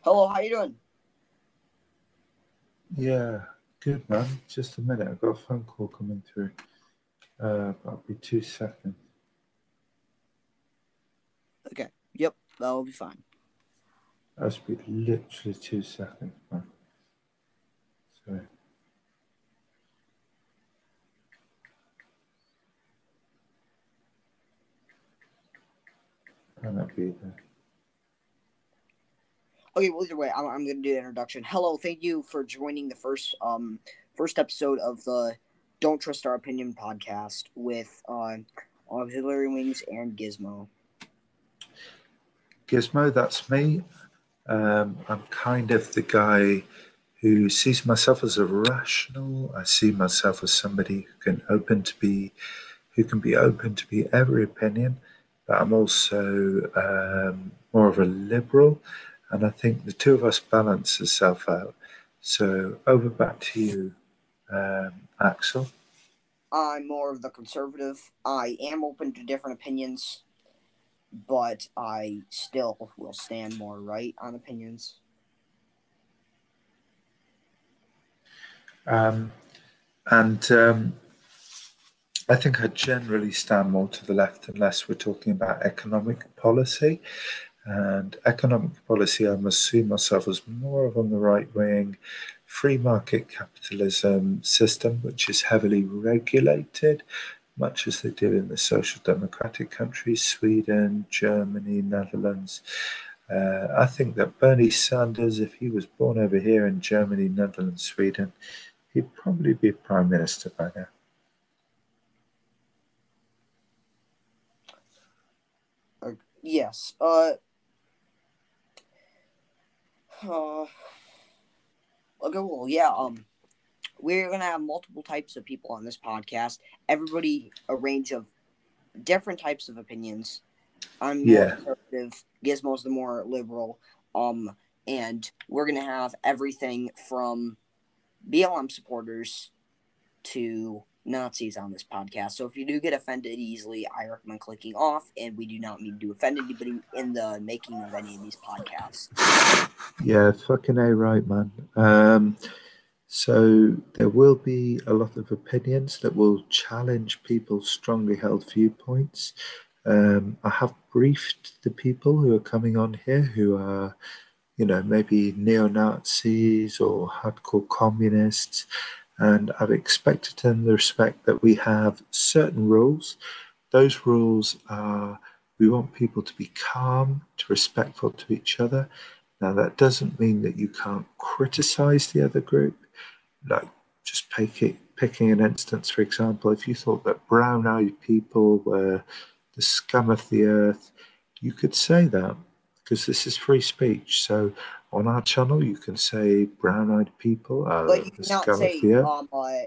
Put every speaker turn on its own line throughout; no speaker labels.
Hello, how you doing?
Yeah, good man. Just a minute. I've got a phone call coming through. I'll be 2 seconds.
Okay. Yep, that'll be fine.
I'll be literally 2 seconds, man. Sorry. I'll be there.
Okay, well, either way, I'm going to do the introduction. Hello, thank you for joining the first episode of the Don't Trust Our Opinion podcast with Auxiliary Wings and Gizmo.
Gizmo, that's me. I'm kind of the guy who sees myself as a rational. I see myself as somebody who can be open to be every opinion, but I'm also more of a liberal, and I think the two of us balance itself out. So over back to you, Axel.
I'm more of the conservative. I am open to different opinions, but I still will stand more right on opinions.
And I think I generally stand more to the left unless we're talking about economic policy. And economic policy, I must see myself as more of on the right wing, free market capitalism system, which is heavily regulated, much as they do in the social democratic countries, Sweden, Germany, Netherlands. I think that Bernie Sanders, if he was born over here in Germany, Netherlands, Sweden, he'd probably be Prime Minister by now.
Yes. Okay, well, yeah, we're gonna have multiple types of people on this podcast. Everybody, a range of different types of opinions. I'm more conservative. Gizmo's the more liberal. And we're gonna have everything from BLM supporters to Nazis on this podcast. So if you do get offended easily, I recommend clicking off. And we do not mean to offend anybody in the making of any of these podcasts.
Yeah, fucking A right, man. So there will be a lot of opinions that will challenge people's strongly held viewpoints. I have briefed the people who are coming on here who are, maybe neo-Nazis or hardcore communists, and I've expected them to respect that we have certain rules. Those rules are we want people to be calm, to respectful to each other. Now, that doesn't mean that you can't criticize the other group. Like, just picking an instance, for example, if you thought that brown-eyed people were the scum of the earth, you could say that because this is free speech. So on our channel, you can say brown-eyed people are
But you
the
cannot
scum
say
of the earth.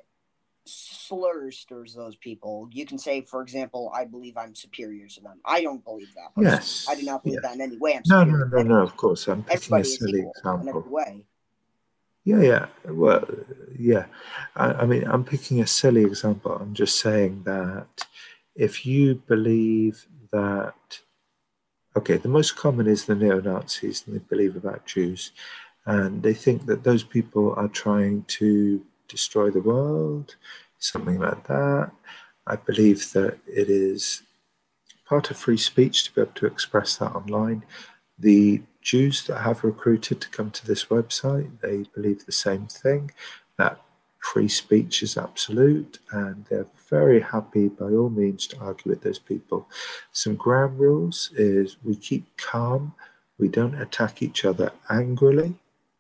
slurs towards those people. You can say, for example, I believe I'm superior to them. I don't believe that.
Yes.
I do not believe that in any way. I'm
No,
superior.
no, of course. I'm picking a
Everybody is
silly
equal in every
example.
way.
Yeah. Well, yeah. I mean, I'm picking a silly example. I'm just saying that if you believe that, okay, the most common is the neo-Nazis, and they believe about Jews, and they think that those people are trying to destroy the world, something like that. I believe that it is part of free speech to be able to express that online. The Jews that have recruited to come to this website, they believe the same thing, that free speech is absolute, and they're very happy by all means to argue with those people. Some ground rules is we keep calm, we don't attack each other angrily,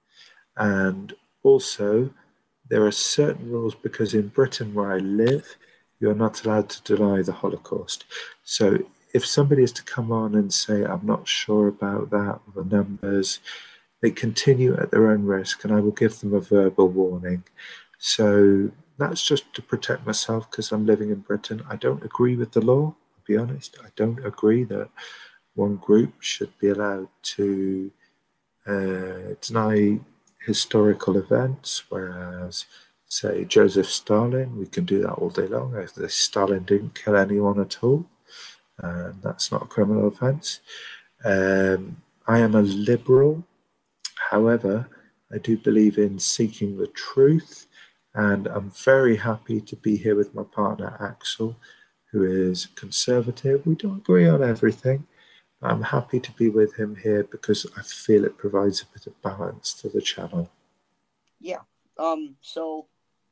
and also there are certain rules because in Britain where I live, you're not allowed to deny the Holocaust. So if somebody is to come on and say, I'm not sure about that, the numbers, they continue at their own risk, and I will give them a verbal warning. So that's just to protect myself because I'm living in Britain. I don't agree with the law, I'll be honest. I don't agree that one group should be allowed to deny historical events, whereas, say, Joseph Stalin, we can do that all day long. If Stalin didn't kill anyone at all, and that's not a criminal offence. I am a liberal. However, I do believe in seeking the truth, and I'm very happy to be here with my partner Axel, who is conservative. We don't agree on everything. I'm happy to be with him here because I feel it provides a bit of balance to the channel.
Yeah. So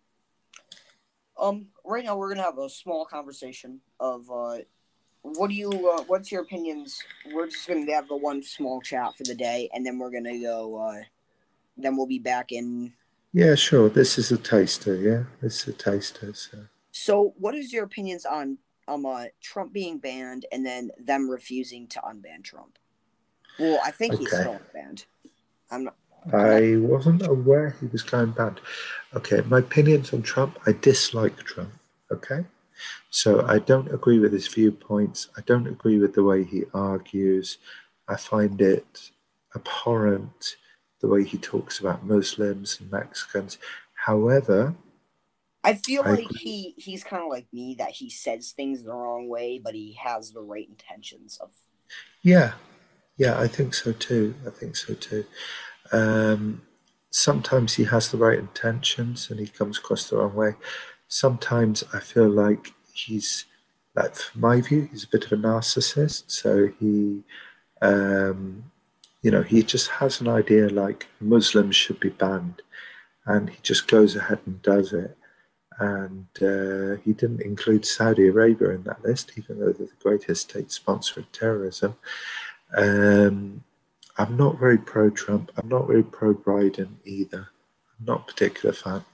right now we're gonna have a small conversation of what's your opinions? We're just gonna have the one small chat for the day, and then we're gonna go. Then we'll be back in.
Yeah, sure. This is a taster. Yeah, this is a taster.
So what is your opinions on Trump being banned and then them refusing to unban Trump? Well, I think he's still unbanned.
I wasn't aware he was going banned. Okay, my opinions on Trump. I dislike Trump. Okay, so I don't agree with his viewpoints. I don't agree with the way he argues. I find it abhorrent the way he talks about Muslims and Mexicans. However,
I feel like he's kind of like me, that he says things the wrong way, but he has the right intentions of.
Yeah, I think so too. Sometimes he has the right intentions and he comes across the wrong way. Sometimes I feel like he's, like, from my view, he's a bit of a narcissist. So he, he just has an idea like Muslims should be banned, and he just goes ahead and does it. And he didn't include Saudi Arabia in that list, even though they're the greatest state sponsor of terrorism. I'm not very pro-Trump. I'm not very pro-Biden either. I'm not a particular fan.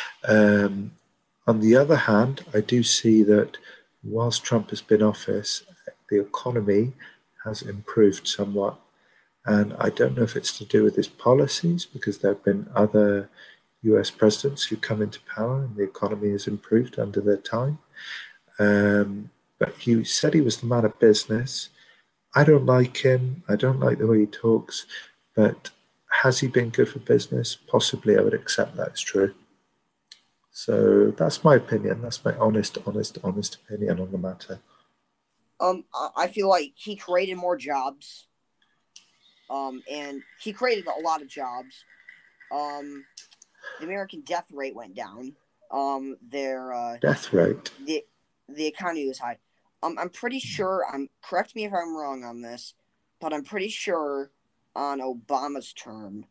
On the other hand, I do see that whilst Trump has been in office, the economy has improved somewhat. And I don't know if it's to do with his policies, because there have been other US presidents who come into power and the economy has improved under their time. But he said he was the man of business. I don't like him. I don't like the way he talks. But has he been good for business? Possibly. I would accept that as true. So that's my opinion. That's my honest opinion on the matter.
I feel like he created more jobs. And he created a lot of jobs. The American death rate went down. Their
death rate.
The economy was high. I'm pretty sure. Correct me if I'm wrong on this, but I'm pretty sure on Obama's term.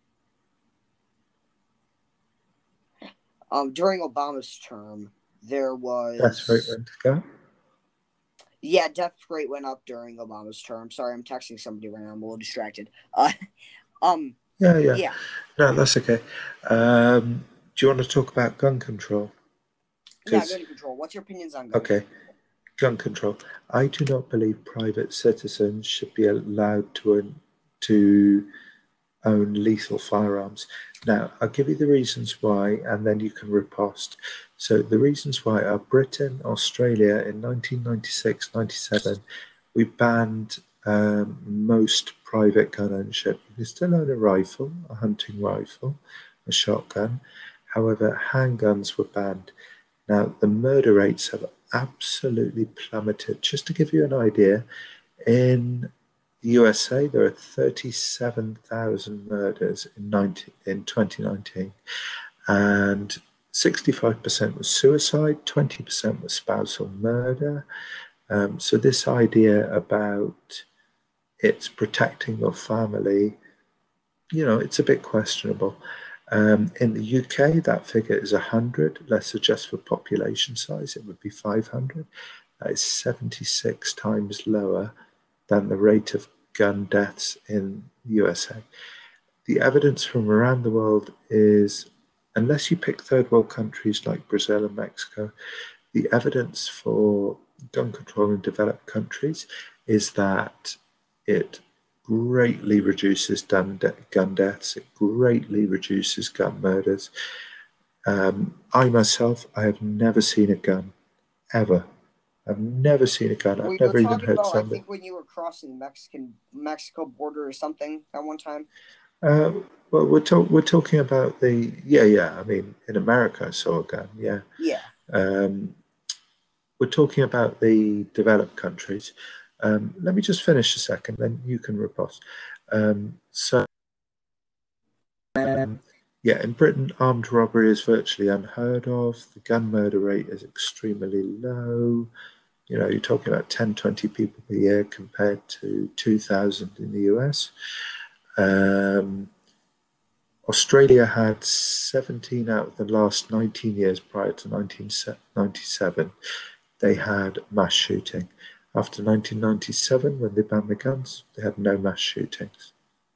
During Obama's term, there was
death rate went down.
Yeah, death rate went up during Obama's term. Sorry, I'm texting somebody right now. I'm a little distracted.
Yeah. No, that's okay. Do you want to talk about gun control?
Yeah, gun control. What's your opinions on gun control?
Gun control. I do not believe private citizens should be allowed to own lethal firearms. Now, I'll give you the reasons why, and then you can riposte. So the reasons why are Britain, Australia in 1996-97, we banned most private gun ownership. You can still own a rifle, a hunting rifle, a shotgun. However, handguns were banned. Now, the murder rates have absolutely plummeted. Just to give you an idea, in the USA, there are 37,000 murders in 2019, and 65% was suicide, 20% was spousal murder. So this idea about it's protecting your family, it's a bit questionable. In the UK, that figure is 100. Let's adjust for population size. It would be 500. That is 76 times lower than the rate of gun deaths in the USA. The evidence from around the world is, unless you pick third world countries like Brazil and Mexico, the evidence for gun control in developed countries is that it greatly reduces gun deaths, it greatly reduces gun murders. I myself, I have never seen a gun, ever. I've never seen a gun. I've never even heard somebody.
I think when you were crossing the Mexico border or something at one time.
Well, we're talking about the I mean, in America, I saw a gun. Yeah. We're talking about the developed countries. Let me just finish a second, then you can riposte. So Yeah, in Britain, armed robbery is virtually unheard of. The gun murder rate is extremely low. You know, you're talking about 10, 20 people per year compared to 2,000 in the US. Australia had 17 out of the last 19 years prior to 1997, they had mass shooting. After 1997, when they banned the guns, they had no mass shootings.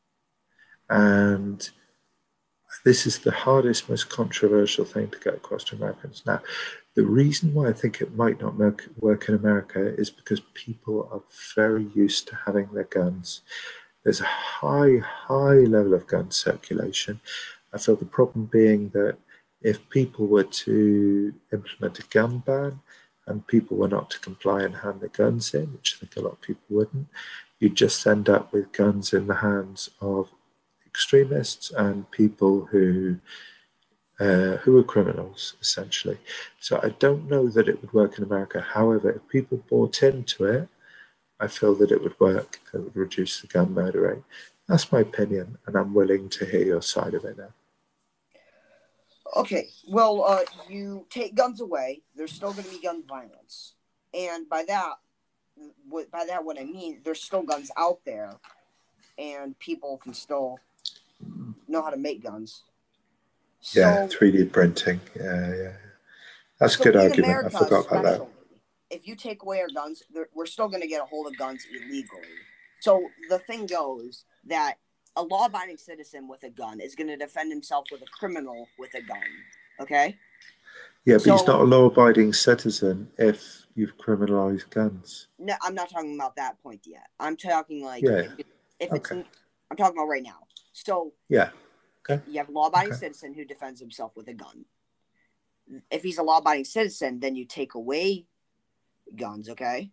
And this is the hardest, most controversial thing to get across to Americans. Now, the reason why I think it might not work in America is because people are very used to having their guns. There's a high level of gun circulation. I feel the problem being that if people were to implement a gun ban and people were not to comply and hand their guns in, which I think a lot of people wouldn't, you'd just end up with guns in the hands of extremists and people who are criminals, essentially. So I don't know that it would work in America. However, if people bought into it, I feel that it would work. It would reduce the gun murder rate. That's my opinion, and I'm willing to hear your side of it now.
Okay, well, you take guns away, there's still going to be gun violence, and by that, what I mean, there's still guns out there, and people can still know how to make guns.
Yeah, 3D printing. Yeah. That's a good argument. America, I forgot about that.
If you take away our guns, we're still going to get a hold of guns illegally. So the thing goes that a law-abiding citizen with a gun is going to defend himself with a criminal with a gun. Okay?
Yeah, but he's not a law-abiding citizen if you've criminalized guns.
No, I'm not talking about that point yet. I'm talking like if it's I'm talking about right now. So
yeah, okay.
You have a law-abiding citizen who defends himself with a gun. If he's a law-abiding citizen, then you take away guns, okay?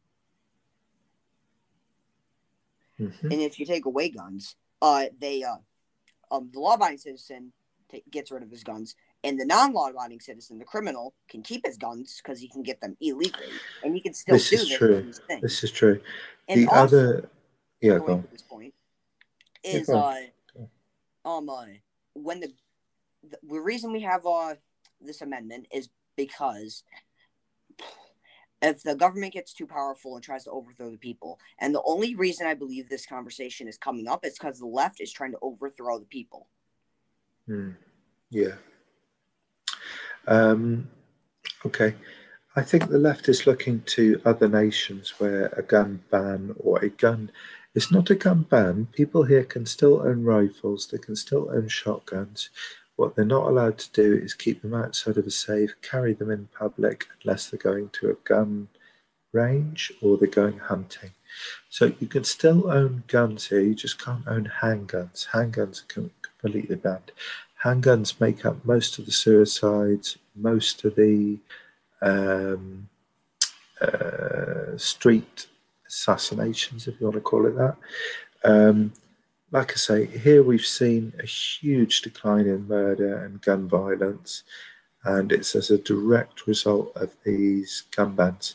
Mm-hmm.
And if you take away guns, the law-abiding citizen gets rid of his guns, and the non-law-abiding citizen, the criminal, can keep his guns because he can get them illegally, and he can still do this thing.
This is true.
And
the
also,
other, yeah, go on.
To this point is when the reason we have this amendment is because if the government gets too powerful and tries to overthrow the people, and the only reason I believe this conversation is coming up is because the left is trying to overthrow the people.
Yeah. Okay. I think the left is looking to other nations where a gun ban or a gun... It's not a gun ban. People here can still own rifles. They can still own shotguns. What they're not allowed to do is keep them outside of a safe, carry them in public unless they're going to a gun range or they're going hunting. So you can still own guns here. You just can't own handguns. Handguns are completely banned. Handguns make up most of the suicides, most of the street assassinations, if you want to call it that. Like I say, here we've seen a huge decline in murder and gun violence, and it's as a direct result of these gun bans.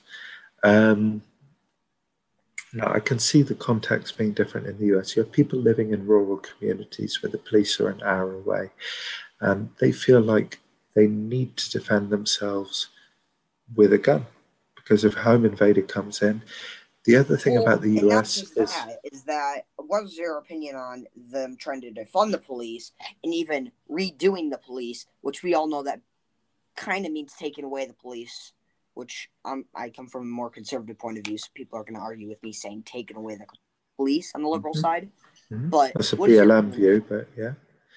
Now, I can see the context being different in the US. You have people living in rural communities where the police are an hour away, and they feel like they need to defend themselves with a gun because if a home invader comes in. The other thing about the US
is that what's your opinion on them trying to defund the police and even redoing the police, which we all know that kind of means taking away the police, which I come from a more conservative point of view, so people are going to argue with me saying taking away the police on the liberal side. But
that's a BLM view, but yeah.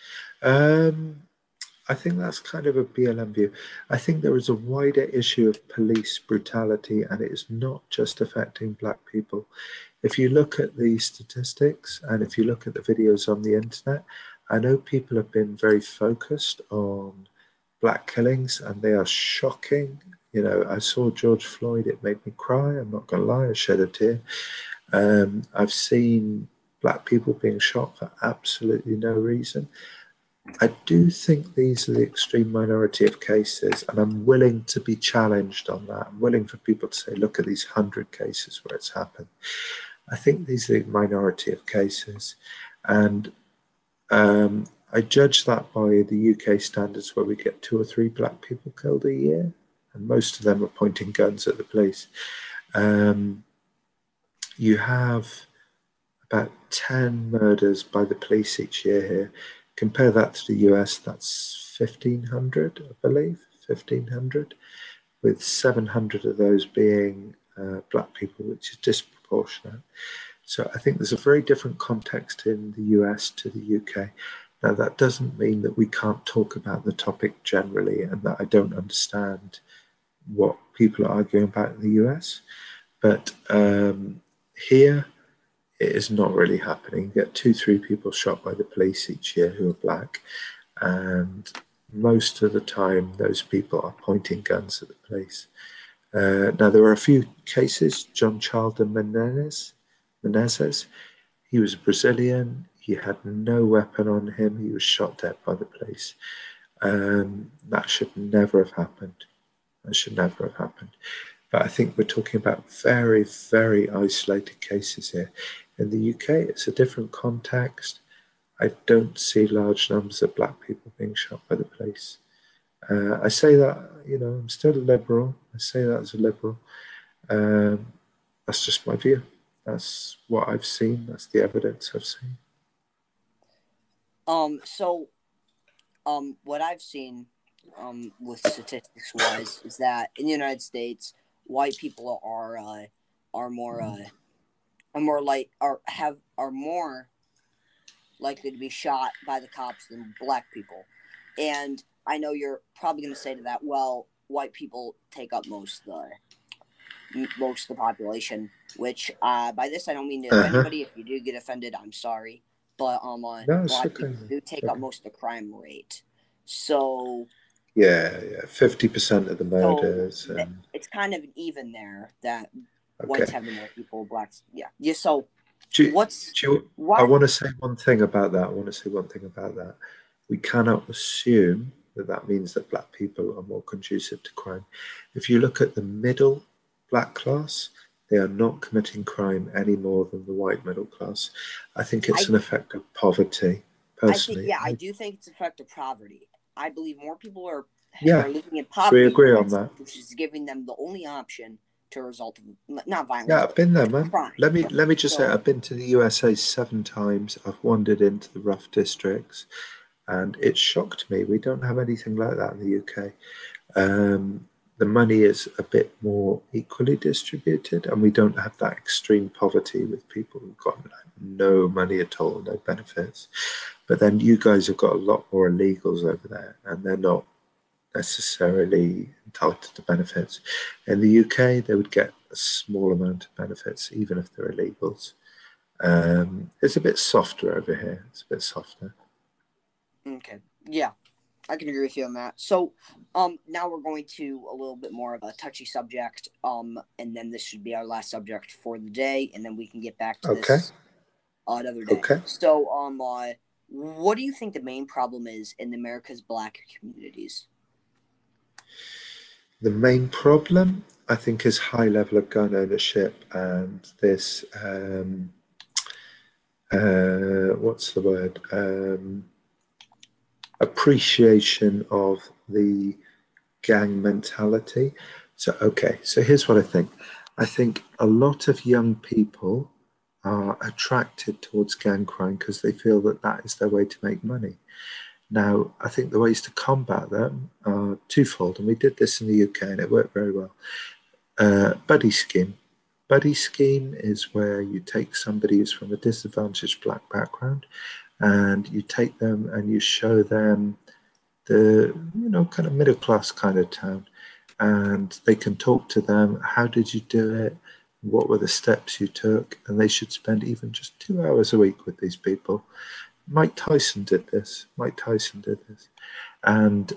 I think that's kind of a BLM view. I think there is a wider issue of police brutality, and it is not just affecting Black people. If you look at the statistics and if you look at the videos on the internet, I know people have been very focused on Black killings, and they are shocking. You know, I saw George Floyd, it made me cry. I'm not going to lie, I shed a tear. I've seen Black people being shot for absolutely no reason. I do think these are the extreme minority of cases, and I'm willing to be challenged on that. I'm willing for people to say, look at these 100 cases where it's happened. I think these are the minority of cases, and I judge that by the UK standards, where we get 2 or 3 black people killed a year, and most of them are pointing guns at the police. You have about 10 murders by the police each year here. Compare that to the US, that's 1,500, I believe, 1,500, with 700 of those being black people, which is disproportionate. So I think there's a very different context in the US to the UK. Now, that doesn't mean that we can't talk about the topic generally and that I don't understand what people are arguing about in the US. But here, it is not really happening. You get 2-3 people shot by the police each year who are black. And most of the time, those people are pointing guns at the police. Now, there are a few cases. John Chalder Menezes, he was Brazilian. He had no weapon on him. He was shot dead by the police. That should never have happened. That should never have happened. But I think we're talking about very, very isolated cases here. In the UK, it's a different context. I don't see large numbers of black people being shot by the police. I say that, I'm still a liberal. I say that as a liberal. That's just my view. That's what I've seen. That's the evidence I've seen.
What I've seen, with statistics wise, is that in the United States, white people are more likely to be shot by the cops than black people. And I know you're probably going to say to that, well, white people take up most of the population, which by this I don't mean to offend anybody. If you do get offended, I'm sorry. But black people do take up most of the crime rate. So
yeah, 50% of the murders.
So it's kind of even there that whites have more people, blacks. Yeah. So
I want to say one thing about that. We cannot assume that means that black people are more conducive to crime. If you look at the middle black class, they are not committing crime any more than the white middle class. I think it's an effect of poverty, personally.
I do think it's an effect of poverty. I believe more people are living in poverty.
We agree on that.
Which is giving them the only option to result in not violence.
Yeah, I've been there, man. Crime. Let me just say, I've been to the USA 7 times. I've wandered into the rough districts, and it shocked me. We don't have anything like that in the UK. The money is a bit more equally distributed, and we don't have that extreme poverty with people who've got no money at all, no benefits. But then you guys have got a lot more illegals over there, and they're not necessarily entitled to benefits. In the UK, they would get a small amount of benefits, even if they're illegals. It's a bit softer over here. It's a bit softer.
Okay. Yeah, I can agree with you on that. So, now we're going to a little bit more of a touchy subject, and then this should be our last subject for the day, and then we can get back to this another day.
Okay.
So, what do you think the main problem is in America's black communities?
The main problem, I think, is high level of gun ownership and this, what's the word? Appreciation of the gang mentality. So here's what I think. I think a lot of young people are attracted towards gang crime because they feel that is their way to make money. Now, I think the ways to combat them are twofold, and we did this in the UK and it worked very well. Buddy scheme. Buddy scheme is where you take somebody who's from a disadvantaged black background and you take them and you show them the, kind of middle class kind of town, and they can talk to them. How did you do it? What were the steps you took? And they should spend even just 2 hours a week with these people. Mike Tyson did this. And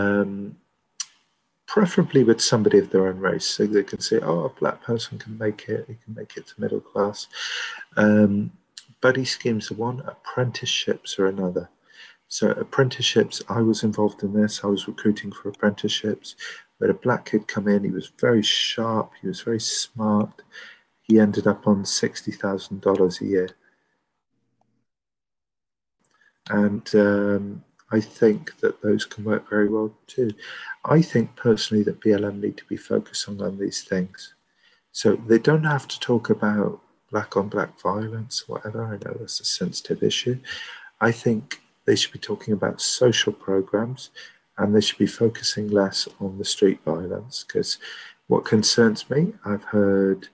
preferably with somebody of their own race, so they can say, oh, a black person can make it. He can make it to middle class. Buddy schemes are one. Apprenticeships are another. So apprenticeships, I was involved in this. I was recruiting for apprenticeships. We had a black kid come in. He was very sharp. He was very smart. He ended up on $60,000 a year. And I think that those can work very well too. I think personally that BLM need to be focusing on these things. So they don't have to talk about black on black violence, whatever. I know that's a sensitive issue. I think they should be talking about social programs, and they should be focusing less on the street violence, because what concerns me, I've heard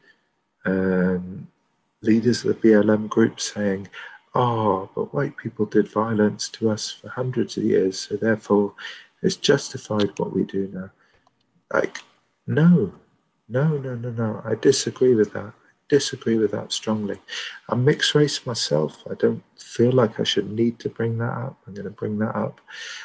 leaders of the BLM group saying, oh, but white people did violence to us for hundreds of years, so therefore it's justified what we do now. Like, no. I disagree with that. I disagree with that strongly. I'm mixed race myself. I don't feel like I should need to bring that up. I'm going to bring that up.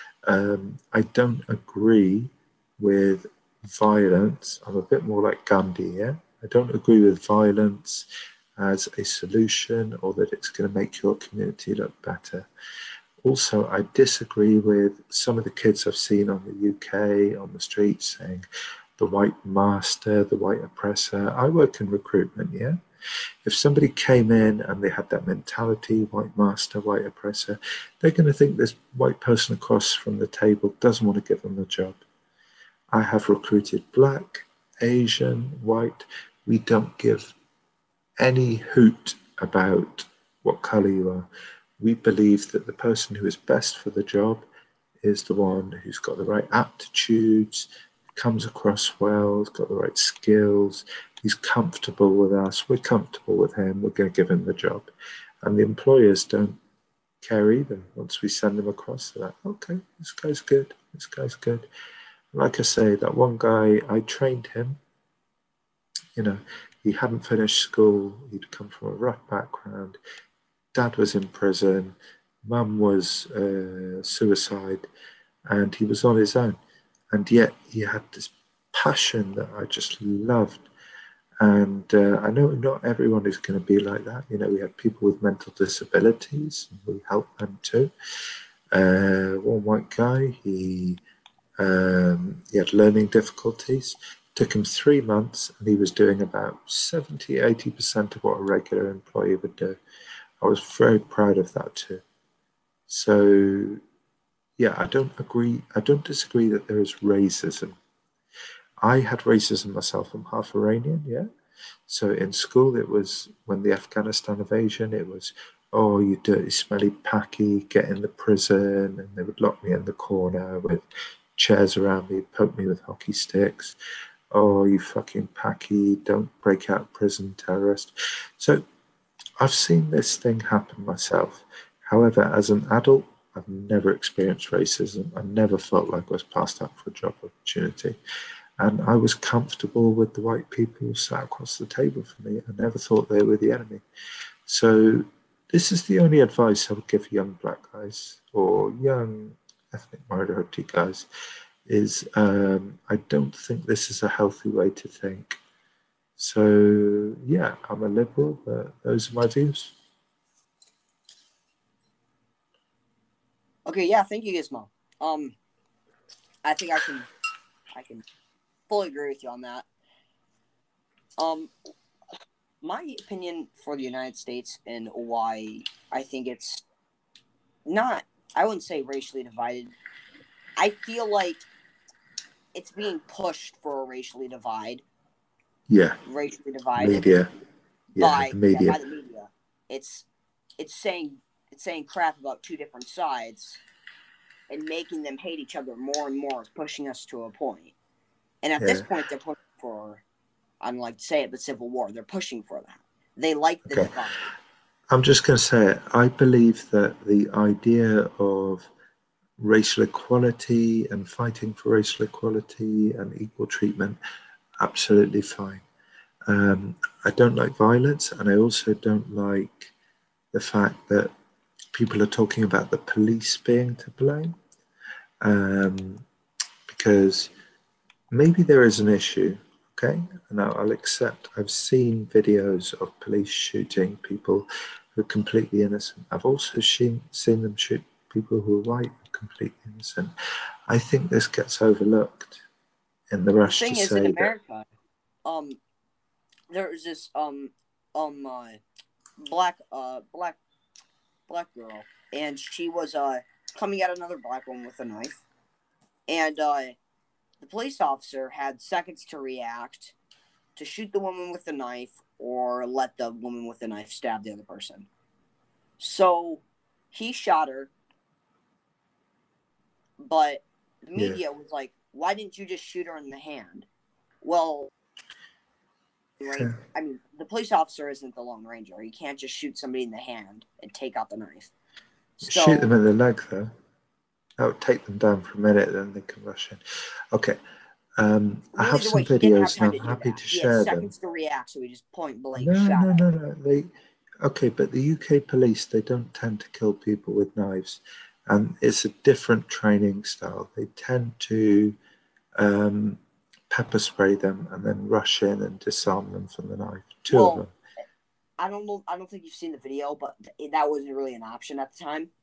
I don't agree with violence. I'm a bit more like Gandhi, yeah? I don't agree with violence as a solution or that it's going to make your community look better. Also, I disagree with some of the kids I've seen on the UK, on the streets, saying the white master, the white oppressor. I work in recruitment, yeah? If somebody came in and they had that mentality, white master, white oppressor, they're going to think this white person across from the table doesn't want to give them a job. I have recruited black, Asian, white. We don't give any hoot about what color you are. We believe that the person who is best for the job is the one who's got the right aptitudes, comes across well, has got the right skills, he's comfortable with us, we're comfortable with him, we're going to give him the job. And the employers don't care either. Once we send them across, they're like, okay, this guy's good, this guy's good. Like I say, that one guy, I trained him, you know, he hadn't finished school, he'd come from a rough background, dad was in prison, mum was suicide, and he was on his own. And yet he had this passion that I just loved. And I know not everyone is going to be like that. You know, we have people with mental disabilities, and we help them too. One white guy, he had learning difficulties. Took him 3 months, and he was doing about 70, 80% of what a regular employee would do. I was very proud of that too. So, yeah, I don't disagree that there is racism. I had racism myself. I'm half Iranian, yeah? So in school, it was when the Afghanistan invasion, it was, oh, you dirty, smelly Paki, get in the prison. And they would lock me in the corner with chairs around me, poke me with hockey sticks. Oh, you fucking Paki, don't break out prison, terrorist. So I've seen this thing happen myself. However, as an adult, I've never experienced racism. I never felt like I was passed up for a job opportunity. And I was comfortable with the white people who sat across the table for me. I never thought they were the enemy. So this is the only advice I would give young black guys or young ethnic minority guys is I don't think this is a healthy way to think. So, yeah, I'm a liberal, but those are my views.
Okay, yeah, thank you, Gizmo. I think I can fully agree with you on that. My opinion for the United States and why I think it's not, I wouldn't say racially divided. I feel like it's being pushed for a racially divided.
Media.
By the media. It's saying crap about two different sides and making them hate each other more and more, is pushing us to a point. And at this point, they're pushing for, I don't like to say it, but civil war. They're pushing for that. They like the divide.
I'm just going to say it. I believe that the idea of racial equality and fighting for racial equality and equal treatment, absolutely fine. I don't like violence, and I also don't like the fact that people are talking about the police being to blame, because maybe there is an issue, okay? And I'll accept, I've seen videos of police shooting people who are completely innocent. I've also seen them shoot people who are white, completely innocent. I think this gets overlooked in the rush to say
in America, there was this black girl and she was coming at another black woman with a knife, and the police officer had seconds to react, to shoot the woman with the knife or let the woman with the knife stab the other person. So he shot her, but the media was like, why didn't you just shoot her in the hand? Well, right? I mean, the police officer isn't the Lone Ranger. He can't just shoot somebody in the hand and take out the knife. So,
shoot them in the leg, though. That would take them down for a minute, then they can rush in. Okay. I have some videos, and I'm happy to share them. He had
seconds to react, so he just point blank shot.
No. Okay, but the UK police, they don't tend to kill people with knives. And it's a different training style. They tend to pepper spray them and then rush in and disarm them from the knife. Two of them.
I don't know. I don't think you've seen the video, but that wasn't really an option at the time.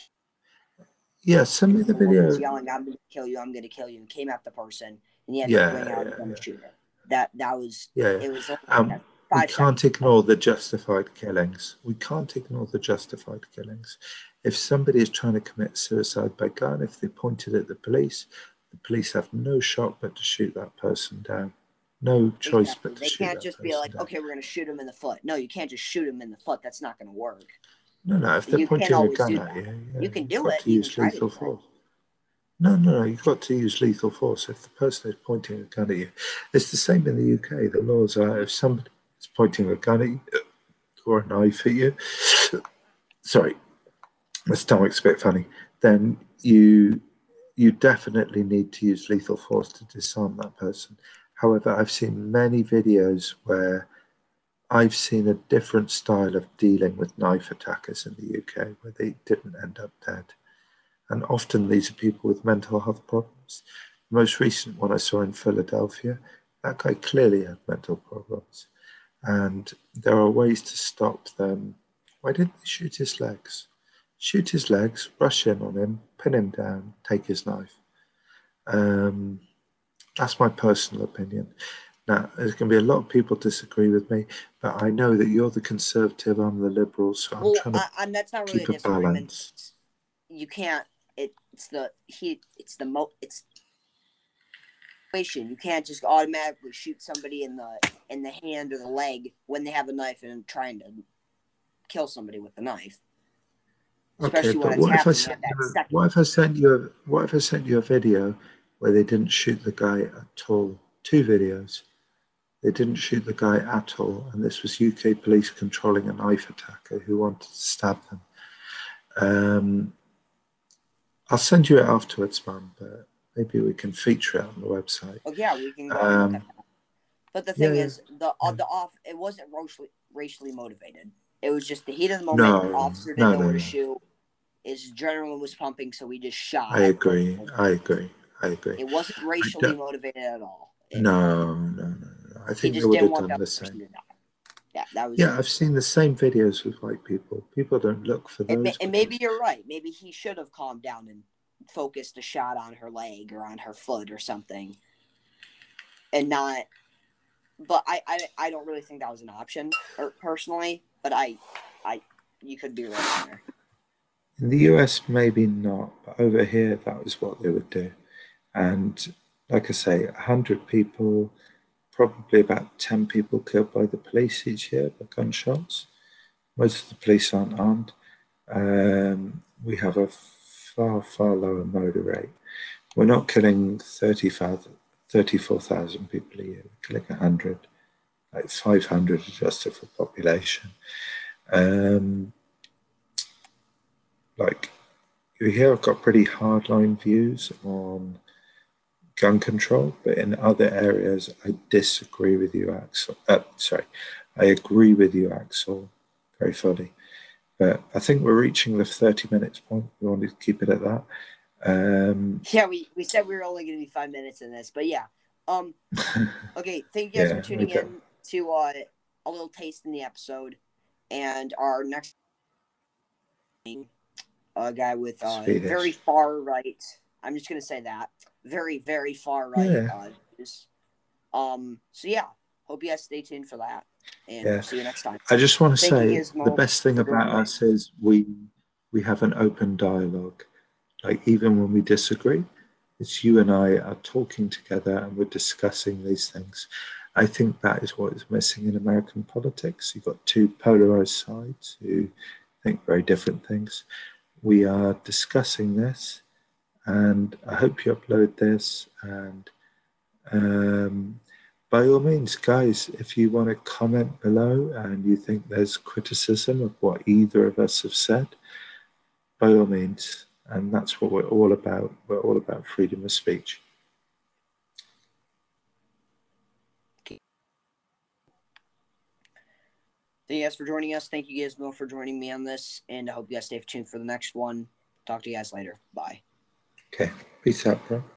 Yeah, send me the video.
Was yelling, "I'm going to kill you! I'm going to kill you!" And came at the person, and he had to bring out a gun to shoot her. That was It was.
We can't ignore the justified killings. We can't ignore the justified killings. If somebody is trying to commit suicide by gun, if they pointed at the police have no shot but to shoot that person down. No choice but to shoot that person down.
They can't just be like, okay, we're going to shoot him in the foot. No, you can't just shoot him in the foot. That's not going to work.
No, if they're pointing a gun at you,
you can do it.
You use lethal force. No, you've got to use lethal force. If the person is pointing a gun at you, it's the same in the UK. The laws are, if somebody is pointing a gun at you or a knife at you, sorry, my stomach's a bit funny, then you definitely need to use lethal force to disarm that person. However, I've seen many videos where I've seen a different style of dealing with knife attackers in the UK where they didn't end up dead. And often these are people with mental health problems. The most recent one I saw in Philadelphia, that guy clearly had mental problems. And there are ways to stop them. Why didn't they shoot his legs? Shoot his legs, rush in on him, pin him down, take his knife. That's my personal opinion. Now, there's going to be a lot of people disagree with me, but I know that you're the conservative, I'm the liberal, so I'm trying to
and that's not really
keep a balance.
You can't. It's the situation. You can't just automatically shoot somebody in the hand or the leg when they have a knife and trying to kill somebody with the knife.
Okay, but what if I sent you a video where they didn't shoot the guy at all? 2 videos. They didn't shoot the guy at all, and this was UK police controlling a knife attacker who wanted to stab them. I'll send you it afterwards, Mum, but maybe we can feature it on the website.
Oh yeah, we can go and look at that. But the thing is, it wasn't racially motivated. It was just the heat of the moment. The officer didn't know where to shoot. His adrenaline was pumping, so he just shot.
I agree.
It wasn't racially motivated at all.
No. I think they would have done the same.
Yeah,
I've seen the same videos with white people. People don't look for those.
And maybe you're right. Maybe he should have calmed down and focused a shot on her leg or on her foot or something, and not. But I don't really think that was an option, personally. But you could be right there.
In the US, maybe not, but over here, that was what they would do. And like I say, 100 people, probably about 10 people killed by the police each year by gunshots. Most of the police aren't armed. We have a far, far lower murder rate. We're not killing 34,000 people a year. We're killing 100, like 500 adjusted for population. Like, here I've got pretty hardline views on gun control, but in other areas I disagree with you, Axel. I agree with you, Axel, very fully. But I think we're reaching the 30 minutes point. We want to keep it at that.
Yeah, we said we were only going to be 5 minutes in this, but yeah. Okay, thank you guys for tuning in to a little taste in the episode, and our next guy with very far right. I'm just gonna say that very, very far right. So yeah, hope you guys stay tuned for that, and we'll see you next time.
I just want to say the best thing about us is we we have an open dialogue. Like, even when we disagree, it's you and I are talking together and we're discussing these things. I think that is what is missing in American politics. You've got two polarized sides who think very different things. We are discussing this, and I hope you upload this. And by all means, guys, if you want to comment below and you think there's criticism of what either of us have said, by all means. And that's what we're all about. We're all about freedom of speech.
Thank you guys for joining us. Thank you, Gizmo, for joining me on this. And I hope you guys stay tuned for the next one. Talk to you guys later. Bye.
Okay. Peace out, bro.